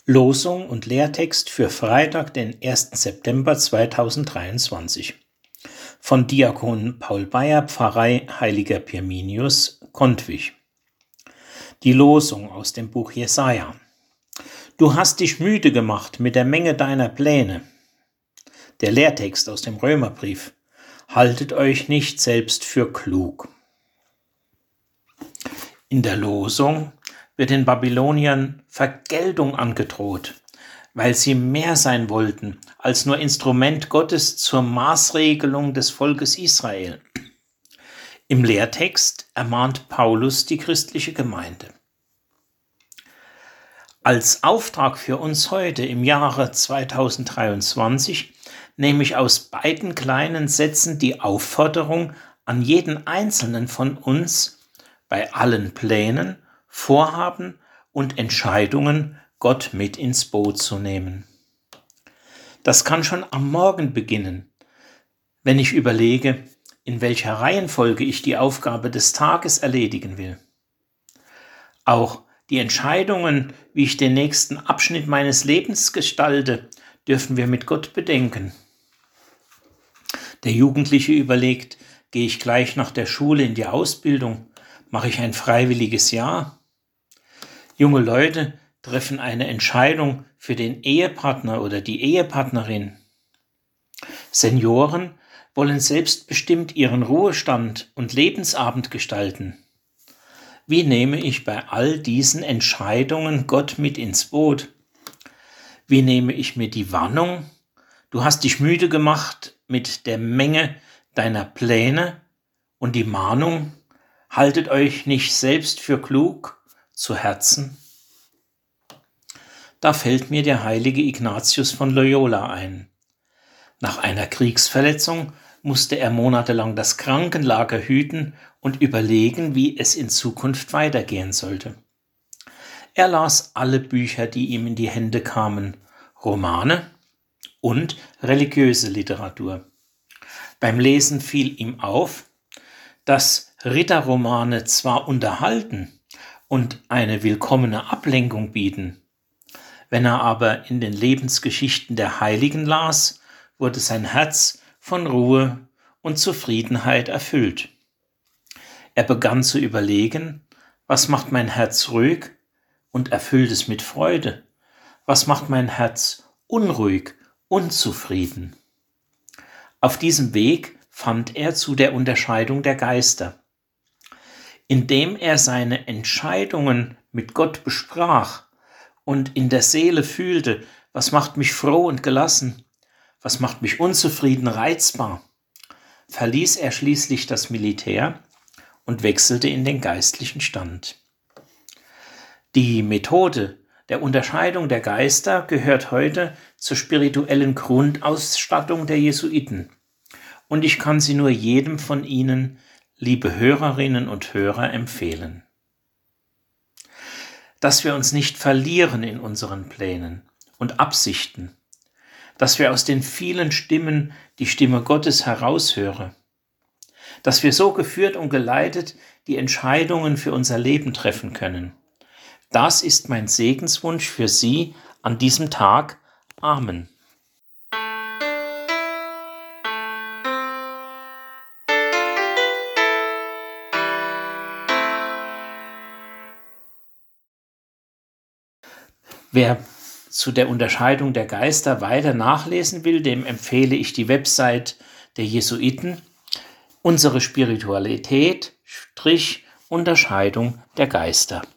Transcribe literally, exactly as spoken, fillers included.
Losung und Lehrtext für Freitag, den ersten September zweitausenddreiundzwanzig. Von Diakon Paul Bayer, Pfarrei Heiliger Pirminius, Kontwich. Die Losung aus dem Buch Jesaja. Du hast dich müde gemacht mit der Menge deiner Pläne. Der Lehrtext aus dem Römerbrief. Haltet euch nicht selbst für klug. In der Losung wird den Babyloniern Vergeltung angedroht, weil sie mehr sein wollten als nur Instrument Gottes zur Maßregelung des Volkes Israel. Im Lehrtext ermahnt Paulus die christliche Gemeinde. Als Auftrag für uns heute im Jahre zweitausenddreiundzwanzig nehme ich aus beiden kleinen Sätzen die Aufforderung an jeden Einzelnen von uns, bei allen Plänen, Vorhaben und Entscheidungen Gott mit ins Boot zu nehmen. Das kann schon am Morgen beginnen, wenn ich überlege, in welcher Reihenfolge ich die Aufgabe des Tages erledigen will. Auch die Entscheidungen, wie ich den nächsten Abschnitt meines Lebens gestalte, dürfen wir mit Gott bedenken. Der Jugendliche überlegt, gehe ich gleich nach der Schule in die Ausbildung, mache ich ein freiwilliges Jahr? Junge Leute treffen eine Entscheidung für den Ehepartner oder die Ehepartnerin. Senioren wollen selbstbestimmt ihren Ruhestand und Lebensabend gestalten. Wie nehme ich bei all diesen Entscheidungen Gott mit ins Boot? Wie nehme ich mir die Warnung? Du hast dich müde gemacht mit der Menge deiner Pläne und die Mahnung, haltet euch nicht selbst für klug, zu Herzen? Da fällt mir der heilige Ignatius von Loyola ein. Nach einer Kriegsverletzung musste er monatelang das Krankenlager hüten und überlegen, wie es in Zukunft weitergehen sollte. Er las alle Bücher, die ihm in die Hände kamen, Romane und religiöse Literatur. Beim Lesen fiel ihm auf, dass Ritterromane zwar unterhalten und eine willkommene Ablenkung bieten, wenn er aber in den Lebensgeschichten der Heiligen las, wurde sein Herz von Ruhe und Zufriedenheit erfüllt. Er begann zu überlegen, was macht mein Herz ruhig und erfüllt es mit Freude? Was macht mein Herz unruhig, unzufrieden? Auf diesem Weg fand er zu der Unterscheidung der Geister. Indem er seine Entscheidungen mit Gott besprach und in der Seele fühlte, was macht mich froh und gelassen, was macht mich unzufrieden, reizbar, verließ er schließlich das Militär und wechselte in den geistlichen Stand. Die Methode der Unterscheidung der Geister gehört heute zur spirituellen Grundausstattung der Jesuiten. Und ich kann sie nur jedem von Ihnen, liebe Hörerinnen und Hörer, empfehlen. Dass wir uns nicht verlieren in unseren Plänen und Absichten, dass wir aus den vielen Stimmen die Stimme Gottes heraushören, dass wir so geführt und geleitet die Entscheidungen für unser Leben treffen können. Das ist mein Segenswunsch für Sie an diesem Tag. Amen. Wer zu der Unterscheidung der Geister weiter nachlesen will, dem empfehle ich die Website der Jesuiten, unsere Spiritualität, Strich, Unterscheidung der Geister.